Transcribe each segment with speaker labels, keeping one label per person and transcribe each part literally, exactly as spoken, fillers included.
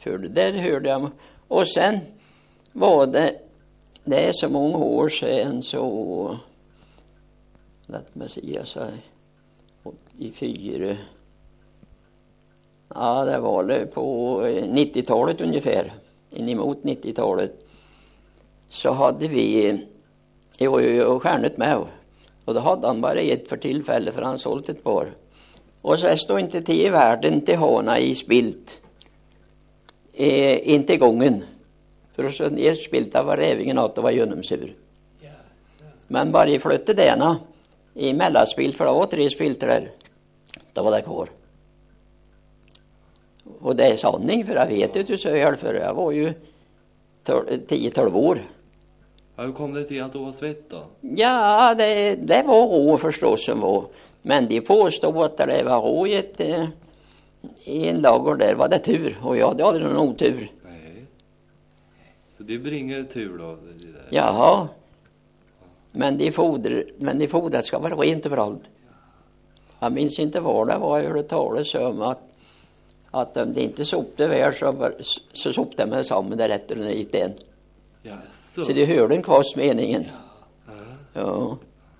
Speaker 1: för det där hörde jag. Och sen var det, det är så många år sedan så, låt mig säga så här, åttiofyra. Ja, det var det på nittiotalet ungefär, inemot nittiotalet. Så hade vi, jag var ju stjärnet med, och då hade han bara ett för tillfälle för han sålt ett par. Och så stod inte till i världen till hana i spilt. Eh, inte gången. För så ner spilt av var rävingen att det var genomsur. Ja, ja. Men bara i flyttade denna i mellanspilt, för det var tre spilter där. Då var det kvar. Och det är sanning, för jag vet inte så jag för jag var ju tio tolv år.
Speaker 2: Ja, hur kom det till att du var svett då?
Speaker 1: Ja, det, det var rå förstås som var. Men de påstod att det var rå i, ett, i en lager där var det tur. Och jag hade aldrig någon otur.
Speaker 2: Nej. Så det bringar tur då? Det där.
Speaker 1: Jaha. Men de foder, men de fodret ska vara rent överallt. Jag minns inte vad det var jag hörde talas om att att om det inte sopte väl så, så sopte man samman där rätt eller inte än.
Speaker 2: Ja, så.
Speaker 1: Så det hörde en kvast meningen.
Speaker 2: Ja.
Speaker 1: Ja.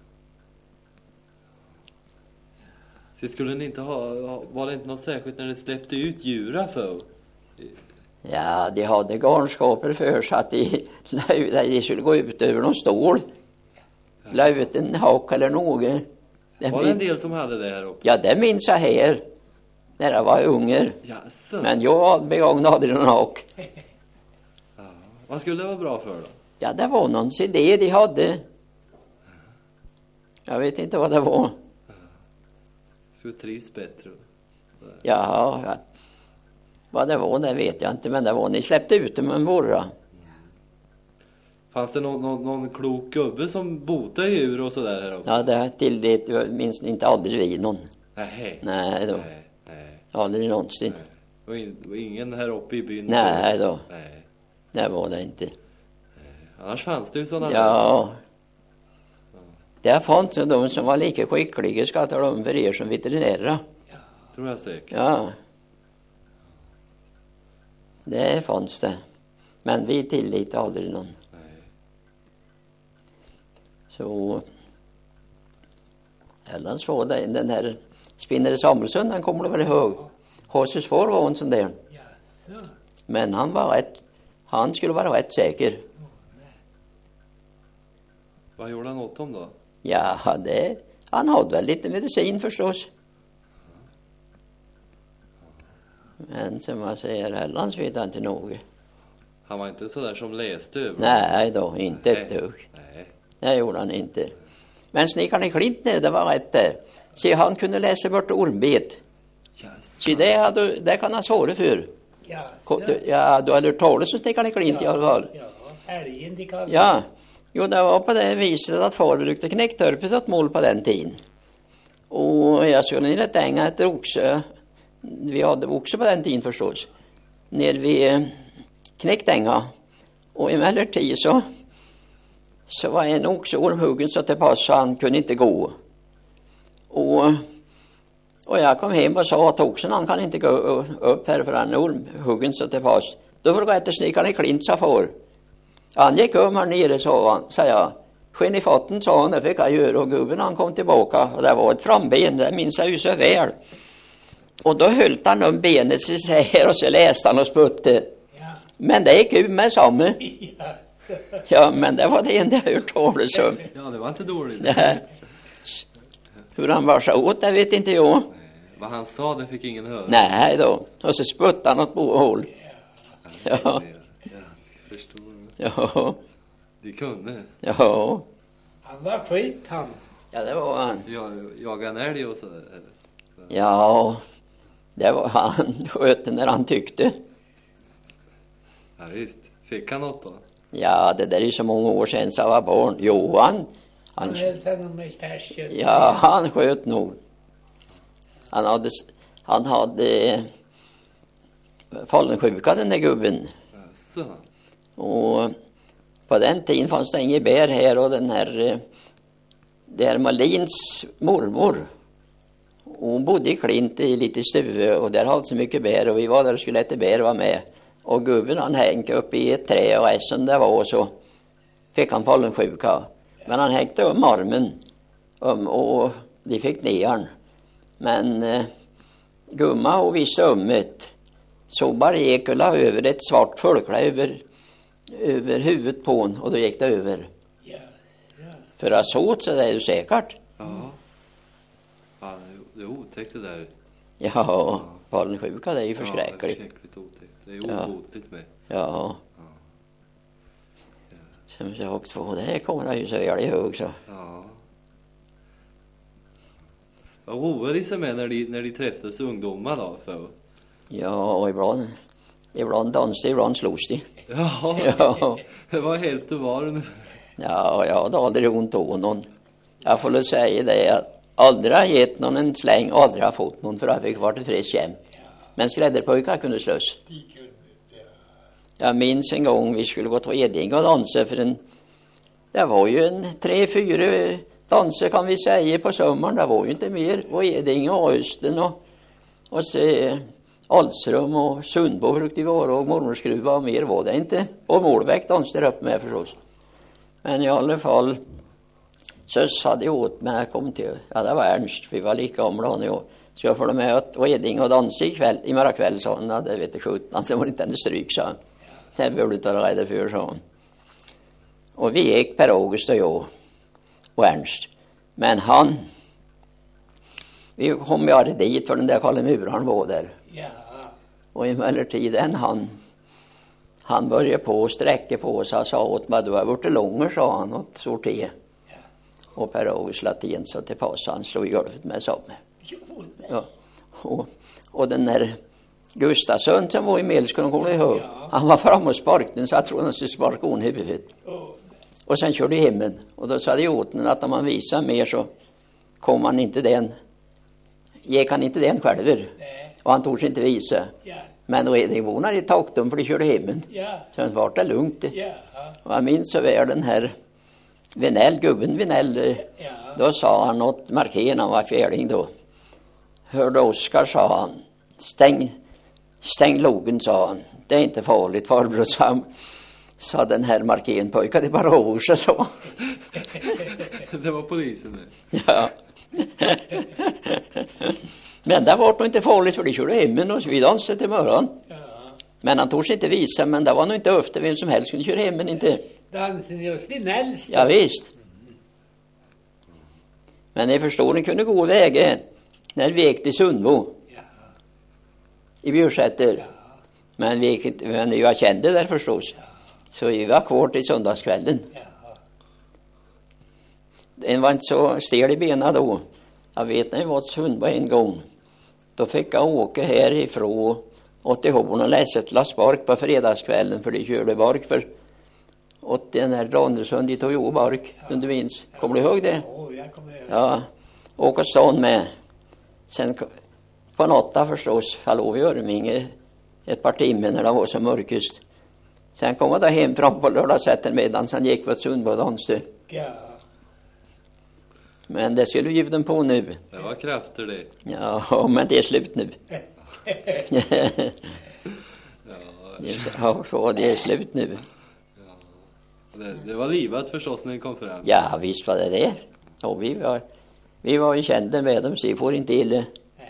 Speaker 2: Så skulle ni inte ha, var det inte något särskilt när det släppte ut djura för?
Speaker 1: Ja, de hade garnskaper för så att de, de skulle gå ut över någon stål. Ja. La ut en hak eller något.
Speaker 2: Det var det en del som hade det här uppe?
Speaker 1: Ja, det minns jag här. När jag var unger.
Speaker 2: Ja, så.
Speaker 1: Men jag begagnade aldrig någon hak.
Speaker 2: Ja. Vad skulle det vara bra för då?
Speaker 1: Ja, det var någon idé de hade. Jag vet inte vad det var.
Speaker 2: Ja. Skulle trivs bättre.
Speaker 1: Ja, ja. Vad det var, det vet jag inte. Men det var ni släppte ut dem en morra. Mm.
Speaker 2: Fanns det någon, någon, någon klok gubbe som botade djur och sådär här uppe?
Speaker 1: Ja, det till det minns inte aldrig vi någon.
Speaker 2: Nej.
Speaker 1: Nej då.
Speaker 2: Nej. Nej.
Speaker 1: Aldrig någonsin.
Speaker 2: Och in, ingen här uppe i byn?
Speaker 1: Nej då.
Speaker 2: Nej.
Speaker 1: Det var det inte.
Speaker 2: Nej. Annars fanns det ju sådana
Speaker 1: ja. Där. Det fanns de som var lika skickliga, ska jag tala om för er som veterinära.
Speaker 2: Ja. Tror jag säkert.
Speaker 1: Ja. Det fanns det. Men vi tillät aldrig någon.
Speaker 2: Nej.
Speaker 1: Så Ellans var det den här Spinnare Samuelsson, han kommer väl ihåg. Hosses far var en sån där. Men han var rätt, han skulle vara rätt säker.
Speaker 2: Vad gjorde han åt dem då?
Speaker 1: Ja, det, han hade väl lite medicin förstås. Men som man säger, Ellans vet han inte något.
Speaker 2: Han var inte så där som läste över?
Speaker 1: Nej då, inte ett dugg.
Speaker 2: Nej.
Speaker 1: Det gjorde han inte. Men snickaren i Klint, det var rätt där. Så han kunde läsa bort ormbet.
Speaker 2: Yes.
Speaker 1: Så det, hade, det kan han svara för.
Speaker 3: Ja,
Speaker 1: ja, du har hört talas som snickaren i Klint ja, i alla fall.
Speaker 3: Ja, älgen de kallar.
Speaker 1: Ja, jo det var på det viset att far brukade knäcktörpet åt mål på den tiden. Och jag skulle ner ett äng ett oxe. Vi hade oxe på den tiden förstås. När vi knäcktänga. Och emellertid så så var en oxe ormhuggen så till pass så han kunde inte gå. Och, och jag kom hem och sa att oxen han kan inte gå upp här för han är ormhuggen så till pass. Då frågade jag efter snickaren i Klint sa far. Han gick om här nere sa han, sa jag. Sken i fatten sa han, det fick jag göra och gubben han kom tillbaka och det var ett framben, det minns jag ju så väl. Och då höll han om benet så här och så läste han och sputte. Ja. Men det gick ut med samma. Ja, men det var det enda jag hört talas om.
Speaker 2: Ja, det var inte dåligt.
Speaker 1: Nej. Hur han var så åt, det vet inte jag.
Speaker 2: Nej. Vad han sa, det fick ingen höra.
Speaker 1: Nej då. Och så sputtade han åt båda håll.
Speaker 2: Ja.
Speaker 1: Ja.
Speaker 2: Ja, förstår.
Speaker 1: Ja.
Speaker 2: Det kunde.
Speaker 1: Ja.
Speaker 3: Han var skit han.
Speaker 1: Ja, det var han.
Speaker 2: Jag, jaga en älg och så.
Speaker 1: Ja. Det var han skötte när han tyckte.
Speaker 2: Ja, visst. Fick han något då?
Speaker 1: Ja, det där är ju så många år sedan så jag var barn. Jo, han... Han,
Speaker 3: han höll honom med stärsen.
Speaker 1: Ja, han sköt nog. Han hade... Han hade... fallen sjuka den där gubben.
Speaker 2: Jaså.
Speaker 1: Och på den tiden fanns det inget bär här och den här... Det här Malins mormor. Hon bodde i Klint i lite stuve och där hade så mycket bär och vi var där och skulle äta bär och var med. Och gubben han hängde upp i ett trä och resten det var och så fick han follensjuka. Men han hängde om armen um, och de fick ner han. Men eh, gumma och visste ömmet så bara gick och la över ett svart folkla över, över huvudet på hon och då gick det över.
Speaker 3: Ja, ja.
Speaker 1: För att så så det är ju säkert.
Speaker 2: Ja. Fan, det är otäckt det där.
Speaker 1: Ja, follensjuka det är ju
Speaker 2: Ja, det är
Speaker 1: förskräckligt.
Speaker 2: förskräckligt otäckt. Det är
Speaker 1: Ja.
Speaker 2: obotligt med.
Speaker 1: Ja. Som sagt två, det kommer jag ju så väl ihåg så.
Speaker 2: Ja. Vad roade de sig med när de, när de träffades ungdomar då? För?
Speaker 1: Ja, och ibland, ibland dansade, ibland slogs de.
Speaker 2: Ja,
Speaker 1: Ja,
Speaker 2: det var helt och var.
Speaker 1: ja, jag hade aldrig ont av någon. Jag får väl säga det, jag aldrig har gett någon en släng, aldrig har fått någon för jag fick vara till frisk jämt. Men skrädderpojkar kunde slåss. Jag minns en gång vi skulle gå till Edinge och dansa för en, det var ju en tre, fyra danser kan vi säga på sommaren, det var ju inte mer. Och Edinge och Östen och, och se Alsrum och Sundbo brukade vi vara och Mormonskruva och mer var det inte. Och Målbäck dansade upp med förstås. Men i alla fall så hade jag åt mig, jag kom till, ja det var Ernst, vi var lika gamla han och jag. Så jag följde med att Edinge och dansa ikväll, i morgon kväll sa han, det vet jag sjutton, så var det inte en stryk sa han. Det borde ta rädda för sa han. Och vi gick Per August och jag och Ernst. Men han, vi kom ju aldrig dit för den där Kalle Muran var där.
Speaker 3: Ja.
Speaker 1: Och emellertid en han, han började på och sträcka på sig och sa åt mig, du har varit långa sa han åt sorté.
Speaker 3: Ja.
Speaker 1: Och Per August latin så till pass han slog i golvet med samma.
Speaker 3: Jo, nej.
Speaker 1: Ja. Och, och den där Gustafsson som var i Melskon, kommer du ihåg?
Speaker 3: Ja.
Speaker 1: Han var framme och sparkade så jag tror han skulle sparka hon huvudet.
Speaker 3: Åh,
Speaker 1: Och sen körde jag hemmen. Och då sa de åt den att om man visar mer så kom han inte den. Gick han inte den själv.
Speaker 3: nej.
Speaker 1: Och han tog sig inte visa.
Speaker 3: Ja.
Speaker 1: Men då är det invånare i Taktum för de körde hemmen.
Speaker 3: Ja.
Speaker 1: Sen var det lugnt.
Speaker 3: Ja.
Speaker 1: Och jag minns så väl den här Vinell, gubben Vinell. eh,
Speaker 3: Ja.
Speaker 1: Då sa han något markén, han var fjärling då. Hörde Oskar, sa han. Stäng, stäng logen, sa han. Det är inte farligt, farbror, sa han. Sa den här markén pojkar, det är bara Åsa, så.
Speaker 2: Det var polisen nu.
Speaker 1: Ja. Men det var nog inte farligt för de körde hemmen och så vi dansade till morgon.
Speaker 3: Ja.
Speaker 1: Men han tog sig inte visa, men det var nog inte ofta vem som helst kunde köra hemmen inte.
Speaker 3: Dansen är hos Vinells.
Speaker 1: Ja visst. Men ni förstår, ni kunde gå vägen när vi gick till Sundbo
Speaker 3: Ja.
Speaker 1: i Bjursätter.
Speaker 3: Ja.
Speaker 1: Men vi gick inte, men vi var kända där förstås. Så vi var kvar till söndagskvällen.
Speaker 3: Ja.
Speaker 1: Den var inte så stel i benen då. Jag vet när vi var till Sundbo en gång. Då fick jag åka härifrån och till Horn och läsa ett lastbark på fredagskvällen för de körde bark för åt den här Randersund i Toyo bark, om du minns. Kommer du ihåg det?
Speaker 3: Åh, jag kommer ihåg.
Speaker 1: Ja, åka stan med. Sen på natta förstås, jag låg i Örminge ett par timmar när det var så mörkast. Sen kom jag där hem fram på lördagseftermiddagen, sen gick vi till Sundbo och dansade.
Speaker 3: Ja.
Speaker 1: Men det skulle vi dem på nu.
Speaker 2: Det var krafter det.
Speaker 1: Ja, men det är slut nu.
Speaker 2: Ja,
Speaker 1: Ja, så det är slut nu.
Speaker 2: det, det var livat förstås när den kom fram.
Speaker 1: Ja, visst var det det. Och vi var, vi var ju kända med dem, så vi får inte illa.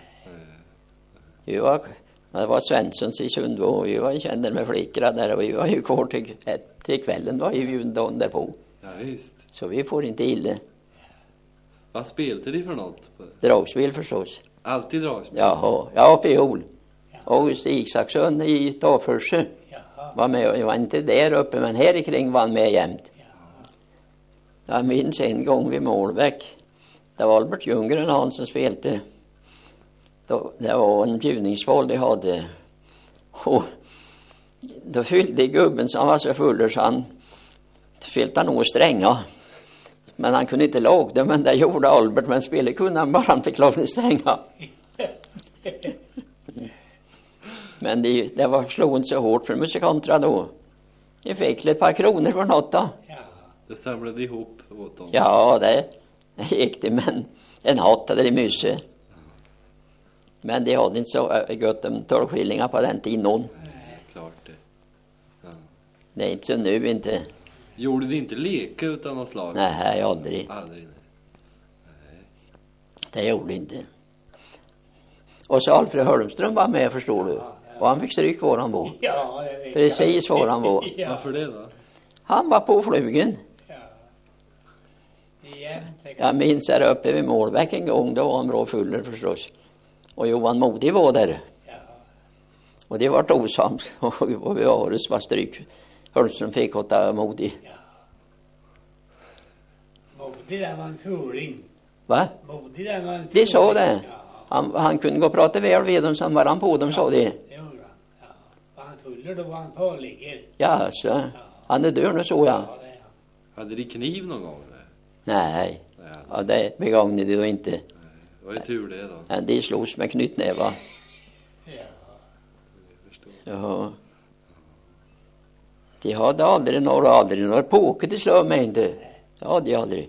Speaker 1: Vi var, det var Svenssons i Sundbo och vi var ju kända med flickorna där och vi var ju kvar till, till kvällen var ju dagen därpå.
Speaker 2: Ja, visst.
Speaker 1: Så vi får inte illa.
Speaker 2: Vad spelade de för något?
Speaker 1: Dragspel förstås.
Speaker 2: Alltid dragspel?
Speaker 1: Jaha, ja, fiol. August Isaksson i Taförse
Speaker 3: Jaha.
Speaker 1: var med, jag var inte där uppe men här i kring var han med jämt. Jag minns en gång vid Målbäck. Det var Albert Ljunggren han som spelade. Då, det var en bjudningsval de hade. Och då fyllde gubben som var så full så han fyllde nog stränga. Men han kunde inte laga det, men det gjorde Albert. Men spelade kunde han bara inte klara stränga. Men det, det var slog inte så hårt för musikanterna då. Jag fick ett par kronor för något då.
Speaker 3: Ja.
Speaker 2: Det samlade ihop åt dem.
Speaker 1: Ja, det, det gick det, men en hatt hade det mycket. Men det hade inte så gott om tolvskillingar på den tiden någon.
Speaker 2: Klart det.
Speaker 1: Det är inte så nu inte.
Speaker 2: Gjorde det inte leka utan något slag?
Speaker 1: Nej, aldrig.
Speaker 2: Aldrig.
Speaker 1: Det gjorde inte. Och så Alfred Hölmström var med, förstår du. Och han fick stryk var han var.
Speaker 3: Ja, jag vet.
Speaker 1: Precis var han var.
Speaker 3: Ja.
Speaker 2: Varför det då?
Speaker 1: Han var på flugen.
Speaker 3: Ja. Igen,
Speaker 1: Jag minns här uppe vid Målbäck en gång, då var han bra fuller förstås. Och Johan Modig var där.
Speaker 3: ja.
Speaker 1: Och det var osams. Och vi var det var stryk. Hölmström fick åtta Modig.
Speaker 3: Modig där var en furing.
Speaker 1: Va?
Speaker 3: Modig där var en
Speaker 1: De sa
Speaker 3: furing.
Speaker 1: det.
Speaker 3: Ja,
Speaker 1: Han, han kunde gå och prata väl vid dem, sen var han på dem, sa det.
Speaker 3: det gjorde han. Ja. Var han fuller då var han farlig.
Speaker 1: Ja, så. Han är död nu, så
Speaker 3: Ja,
Speaker 1: jag.
Speaker 3: det är han.
Speaker 2: Hade de kniv någon gång?
Speaker 1: Nej,
Speaker 2: Nej,
Speaker 1: ja, det begagnade de då inte.
Speaker 2: det var ju tur det då.
Speaker 1: Men de slogs med knytnävar.
Speaker 3: Ja.
Speaker 2: Jag förstår.
Speaker 1: Ja. De hade aldrig några, aldrig några påke till slå mig inte. Det hade de aldrig.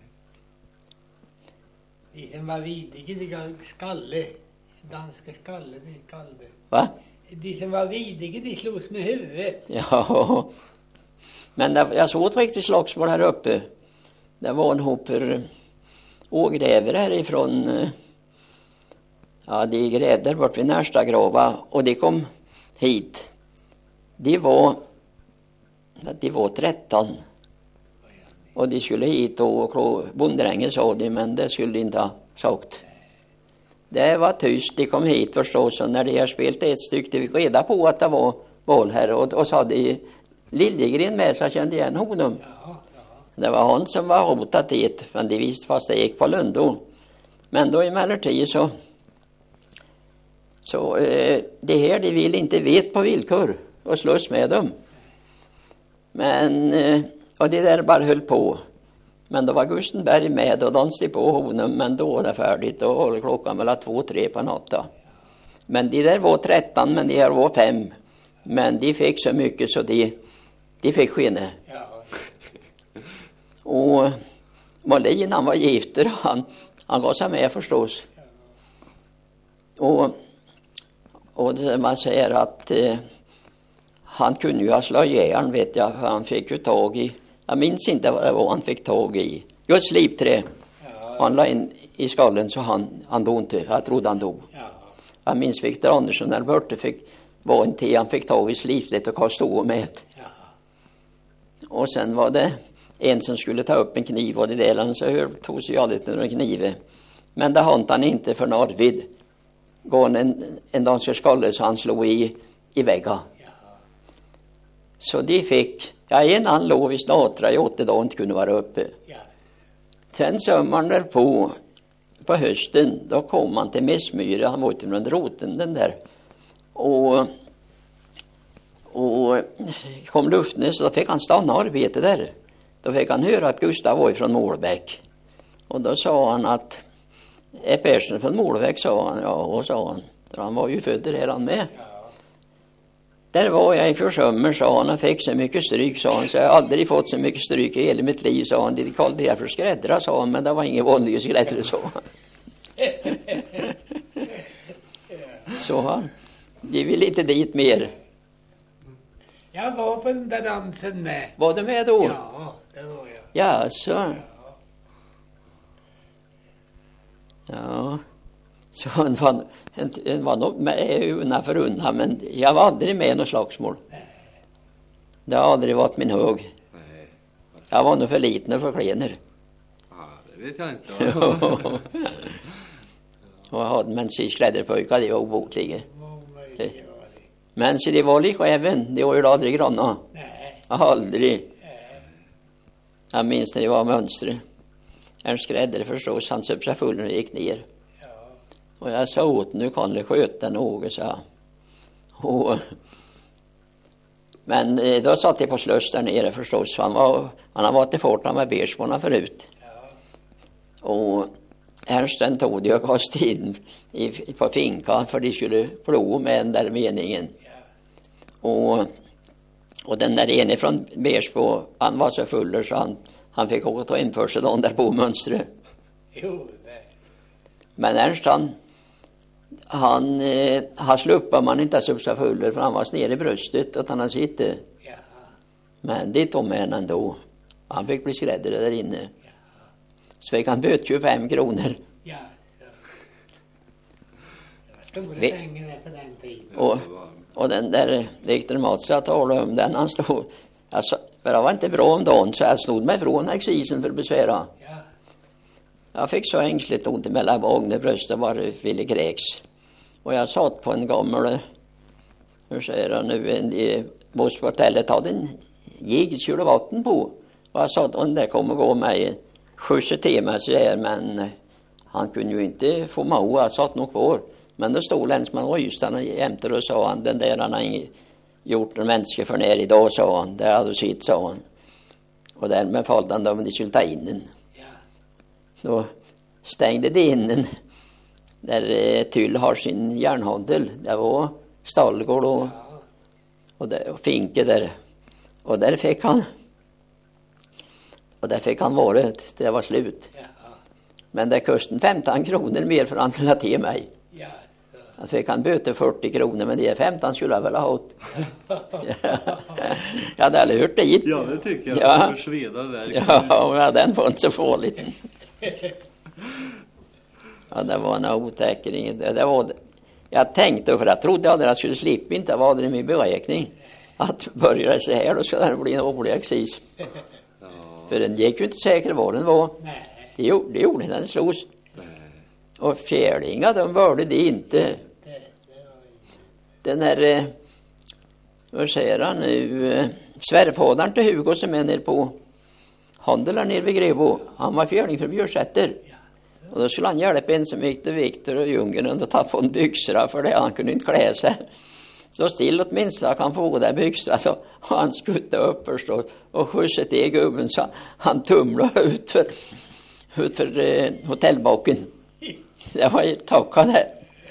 Speaker 3: De som var vidiga, de gav skalle. Danska skalle, de kallade.
Speaker 1: Va?
Speaker 3: De som var vidiga, de slogs med huvudet.
Speaker 1: Ja. Men där, jag såg ett riktigt slagsmål här uppe. Det var en hopper ågrävare härifrån. eh, Ja, de grävde bort vid Närsta grava. Och de kom hit. De var, de var tretton. Och de skulle hit och klå bonddrängen, sa de, men det skulle de inte ha sagt. Det var tyst, de kom hit förstås, och när de har spelat ett stycke, de fick reda på att det var boll här, och, och så hade de Liljegren med, så jag kände igen honom.
Speaker 3: Ja, ja.
Speaker 1: Det var han som var rotat dit, men de visste fast det gick på Lundo. Men då emellertid så, så eh, det här de vill inte vet på villkor och slåss med dem. Men, eh, och det där bara höll på. Men då var Gustenberg med och dansade på honom, men då var det färdigt och håller klockan mellan två och tre på natten. Men de där var tretton, men de här var fem. Men de fick så mycket så de, de fick skinna.
Speaker 3: Ja.
Speaker 1: Och Molin, han var gifter, han, han gav sig med förstås. Och, och det, man säger att eh, han kunde ju ha slagit järn, vet jag, för han fick ju tag i, jag minns inte vad det var han fick tag i, just slipträ.
Speaker 3: Ja.
Speaker 1: Han la in i skallen så han, han dog inte, jag trodde han dog.
Speaker 3: Ja.
Speaker 1: Jag minns Viktor Andersson när Börte fick var en till, han fick tag i slipträet och kastade med.
Speaker 3: Ja.
Speaker 1: Och sen var det en som skulle ta upp en kniv och det där, så tog sig aldrig några knive. Men det hann han inte för Norrvid. Gån en, en dansk skalle så han slog i, i väggen.
Speaker 3: Ja.
Speaker 1: Så de fick, ja en han låg i snatra i åtta dagar inte kunde vara uppe.
Speaker 3: Ja.
Speaker 1: Sen sommaren där på, på hösten, då kom han till Messmyra, han var ute med roten den där. Och, och kom Luftnäs, så fick han stanna arbete där. Då fick han höra att Gustav var ifrån Målbäck. Och då sa han att är Persson från Målbäck, sa han. Ja, och sa han. Han var ju född där han med.
Speaker 3: Ja.
Speaker 1: Där var jag i försömmer, sa han. Han fick så mycket stryk, sa han. Så jag har aldrig fått så mycket stryk i hela mitt liv, sa han. Det kallade det för skräddra, sa han. Men det var ingen vanlig skräddare, sa han. Så han. De vill inte dit mer.
Speaker 3: Jag var på den där dansen med.
Speaker 1: Var du med då?
Speaker 3: Ja, det var jag.
Speaker 1: Ja, så.
Speaker 3: Ja.
Speaker 1: Ja. Så han var, han var nog med undan för undan, men jag var aldrig med i något slagsmål. Det har aldrig varit min hög.
Speaker 2: Nej.
Speaker 1: Jag var nog för liten och för klener.
Speaker 2: Ja, det vet jag inte.
Speaker 1: Och jag hade men sist kläderpojkar, det var obotliga.
Speaker 3: Vad möjligt var det.
Speaker 1: Men så det var lika även, det var ju aldrig granna.
Speaker 3: Nej.
Speaker 1: Aldrig.
Speaker 3: Nej.
Speaker 1: Jag minns när det var mönstret. En skräddare förstås, han söp sig full och gick ner.
Speaker 3: Ja.
Speaker 1: Och jag sa åt, nu kan det sköta något, sa jag. Och, men eh, då satt jag på slöss där nere förstås. Han, var, han har varit i Fortan med Bersborna förut.
Speaker 3: Ja.
Speaker 1: Och Ernsten tog det och kastade in i, på finkan för de skulle plå med den där meningen.
Speaker 3: Ja.
Speaker 1: Och, och den där ene från Bersbo, han var så full så han, han fick åka ta in för sig dagen där på mönstret.
Speaker 3: Jo, nej.
Speaker 1: Men Ernst han, han, eh, han sluppade man inte så så full för han var nere i bröstet att han hade suttit.
Speaker 3: Ja.
Speaker 1: Men det tog med henne ändå. Han fick bli skräddare där inne.
Speaker 3: Ja.
Speaker 1: Så fick han böt tjugofem kronor.
Speaker 3: Ja. Ja. Det var stora
Speaker 1: Vi-
Speaker 3: pengar på den tiden.
Speaker 1: Och, och den där Viktor Mats jag talade om, den han stod, alltså, för det var inte bra om dagen så jag stod mig från exisen för att besvära.
Speaker 3: Ja.
Speaker 1: Jag fick så ängsligt ont mellan vagnen, bröstet var ville kräks. Och jag satt på en gammal, hur säger jag nu, en i Bosportellet hade en gig, kylde vatten på. Och jag sa att den där kommer gå mig skjutsa till mig så här, men han kunde ju inte få mig och jag satt nog kvar. Men då stod länsman Rystan jämte och sa han, den där han har gjort en människa för när idag, sa han. Det hade du sitt, sa han. Och därmed fallt han om de skulle ta in den.
Speaker 3: Ja.
Speaker 1: Då stängde det in den där eh, Tyll har sin järnhandel. Det var stallgård och,
Speaker 3: Ja.
Speaker 1: och, där, och finke där. Och där fick han och där fick han varit. Det var slut.
Speaker 3: Ja.
Speaker 1: Men det kostade femton kronor mer för han till till mig.
Speaker 3: Ja.
Speaker 1: Han fick han böter fyrtio kronor, men det är femton skulle jag väl ha hållit. Jag hade aldrig hört dit.
Speaker 2: Ja, det tycker jag.
Speaker 1: Ja.
Speaker 2: För sveda där.
Speaker 1: Ja, ja, den var inte så farlig. Ja, det var en otäckning. Det, det var, jag tänkte, för jag trodde att jag skulle slippa inte vara det i min beräkning. Att börja så här, då skulle det bli en årlig exis.
Speaker 2: Ja.
Speaker 1: För den gick ju inte säker var den var.
Speaker 3: Nej.
Speaker 1: Det gjorde, det gjorde den slås.
Speaker 2: Nej.
Speaker 1: Och fjärlingar, de vörde det inte.
Speaker 3: Det, det var
Speaker 1: Den här, eh, vad säger han nu, eh, svärfadern till Hugo som är nere på handel där nere vid Grebo. Han var fjärling för Björsätter. Och då skulle han hjälpa en som gick till Viktor och Ljunggren och ta på en byxra för det. Han kunde inte klä sig. Så still åtminstone han kan få där byxra. Så han skuttade upp förstås och skjutsade till gubben så han tumlade ut för, ut för eh, hotellbaken. Det var ju tacka där.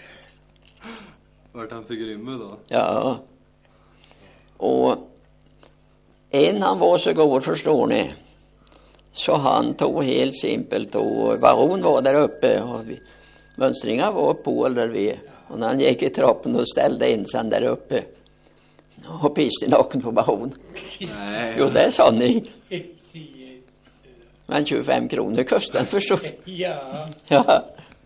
Speaker 2: Vart han för grymme då?
Speaker 1: Ja. Och en han var så god, förstår ni. Så han tog helt simpelt och baron var där uppe och vi, mönstringar var på där vi. Och när han gick i trappen och ställde in sen där uppe och pissade naken på baron.
Speaker 2: Nej.
Speaker 1: Jo, det är sanning.
Speaker 3: det.
Speaker 1: Men tjugofem kronor kostade den förstås.
Speaker 3: Ja.
Speaker 1: Ja.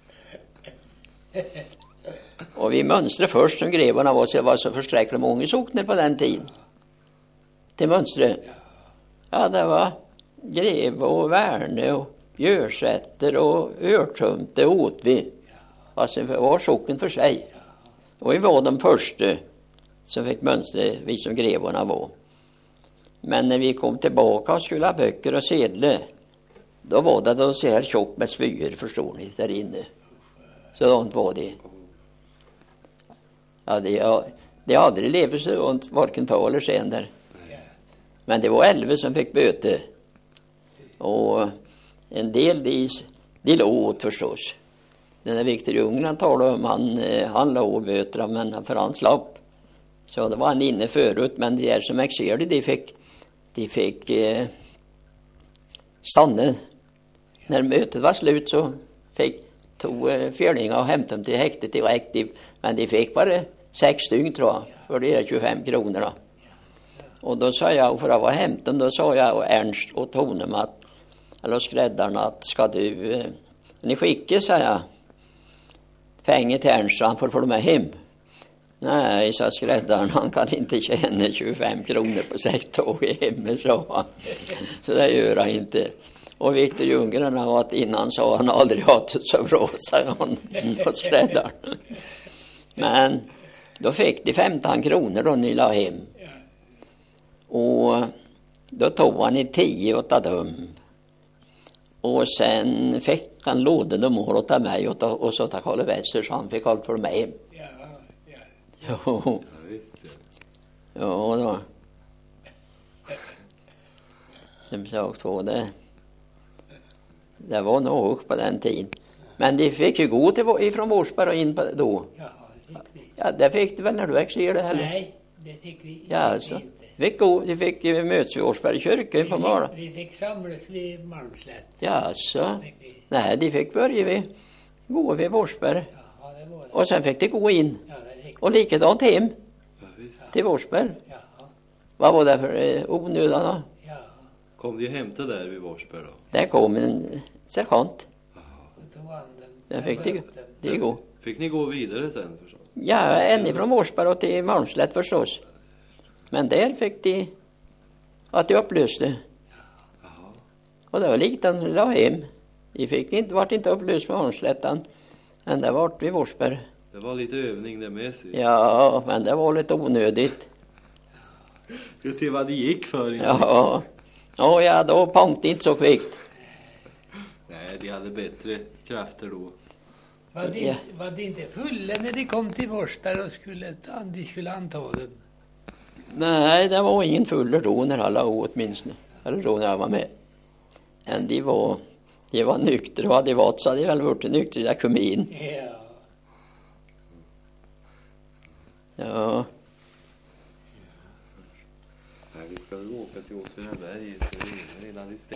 Speaker 1: Och vi mönstrade först som grevarna var så det var så förskräckligt många sockner på den tiden. Till mönstret. Ja, det var Greve och Värne och Björsätter och Örtumte och Åtvi. Alltså det var socken för sig. Och vi var de första som fick mönstra, vi som grevarna var. Men när vi kom tillbaka och skulle ha böcker och sedlar, då var det då så här tjock med svyer, förstår ni, där inne. Så var det. Ja, det, ja, det har aldrig levt så ont, varken på eller sen där. Men det var elva som fick böter. Och en del de, de låg förstås. Den där Viktor Ljunggren talade om, han, han låg böter, men för han slapp. Så det var han inne förut, men de här som exerade, de fick, de fick eh, stanna. När mötet var slut så fick tog eh, fjärlingar och hämtade dem till häktet direkt. Men de fick bara sex stygn tror jag, för de här tjugofem kronorna. Och då sa jag, för att vara hämten, då sa jag och Ernst och honom att, eller skräddarna, att ska du, eh, ni skickar, sa jag, pengar till Ernst så han får följa med hem. Nej, sa skräddaren, han kan inte tjäna tjugofem kronor på sex dagar hemma, sa han. Så det gör han inte. Och Viktor Ljunggren har varit innan, sa han aldrig haft det så bra, sa han, och skräddaren. Men då fick de femton kronor då ni la hem. Och då tog han i tio åtta dem. Och sen fick han låda dem åt av mig och, och så ta Karl Wester, så han fick allt för mig hem.
Speaker 3: Ja, ja.
Speaker 1: Jo.
Speaker 2: Ja, visst. Ja.
Speaker 1: Ja då. Som sagt var det. Det var nog på den tiden. Men de fick ju gå till, ifrån Borsberg och in på då.
Speaker 3: Ja, det fick vi.
Speaker 1: Ja, det fick du väl när du exercerade heller?
Speaker 3: Nej, det fick vi
Speaker 1: Ja, alltså. Fick gå, de fick ju möts vid Årsberg kyrkan på morgonen.
Speaker 3: Vi fick samlas vid Malmslätt.
Speaker 1: Ja, alltså.
Speaker 3: Fick vi.
Speaker 1: Nej, de fick börja vid, gå vid Årsberg.
Speaker 3: Ja, det var det.
Speaker 1: Och sen fick de gå in.
Speaker 3: Ja, det fick vi.
Speaker 1: Och likadant hem
Speaker 2: Ja, visst.
Speaker 1: till Årsberg.
Speaker 3: Ja,
Speaker 1: Vad var det för eh, onödan då?
Speaker 3: Ja,
Speaker 2: Kom de hämta där vid Forsberg då?
Speaker 1: Där kom en sergeant.
Speaker 3: och tog anden.
Speaker 1: Den fick det, det gå.
Speaker 2: Fick ni gå vidare sen förstås?
Speaker 1: Ja, en ifrån Vårsberg och till Malmslätt förstås. Men där fick de att de upplöste.
Speaker 2: Jaha.
Speaker 1: Och det var likt den la hem. De fick inte, vart inte upplöst med Malmslättan. Men det vart vid Vårsberg.
Speaker 2: Det var lite övning där med sig.
Speaker 1: Ja, men det var lite onödigt.
Speaker 2: Ska se vad det gick för innan.
Speaker 1: Ja, oh, ja då pångte inte så kvickt.
Speaker 2: Nej, de hade bättre krafter då.
Speaker 3: Var det,
Speaker 1: Ja.
Speaker 3: var det inte fulla när de kom till Forsberg och skulle, de skulle anta den?
Speaker 1: Nej, det var ingen fuller då när alla åt åtminstone. Eller då när jag var med. Men de var, de var nyktra och hade varit så hade de väl varit nyktra där kom in.
Speaker 3: Ja.
Speaker 1: Ja,
Speaker 2: Nej, vi ska väl åka till Åtvidaberg så det är redan i stället.